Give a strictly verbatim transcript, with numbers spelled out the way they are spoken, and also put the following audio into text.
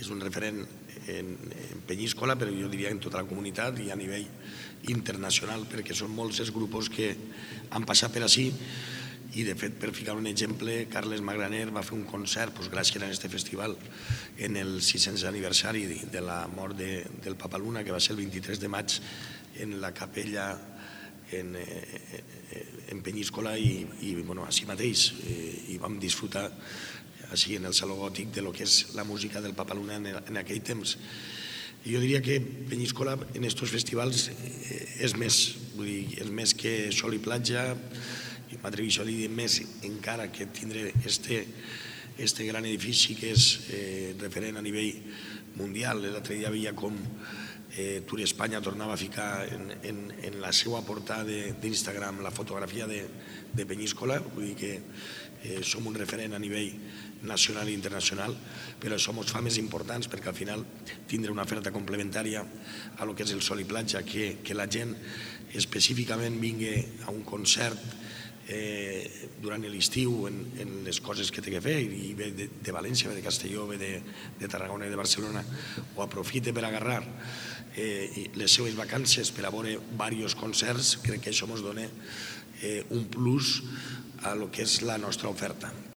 és un referent en Peñíscola, però jo diria en tota la comunitat i a nivell internacional, perquè són molts els grups que han passat per ací. I, de fet, per ficar un exemple, Carles Magraner va fer un concert gràcies a aquest festival en el sis-cents aniversari de la mort del Papaluna, que va ser el vint-i-tres de maig en la capella en Peñíscola i així mateix. I vam disfrutar així en el Saló Gòtic de lo que és la música del Papaluna en aquell temps. Jo diria que Peñíscola en aquests festivals és més, vull dir, és més que sol i platja. M'atreviixo a dir més encara que tindre este gran edifici que és referent a nivell mundial. L'altre dia veia com Tour Espanya tornava a ficar en la seva portada d'Instagram la fotografia de Peñíscola. Vull dir que som un referent a nivell nacional i internacional, però som els fames importants perquè al final tindre una oferta complementària a lo que és el sol i platja, que la gent específicament vingui a un concert durant l'estiu en les coses que té que fer, i ve de València, ve de Castelló, ve de Tarragona i de Barcelona, o aprofite per agarrar les seues vacances per a veure diversos concerts, crec que això ens dona un plus a lo que és la nostra oferta.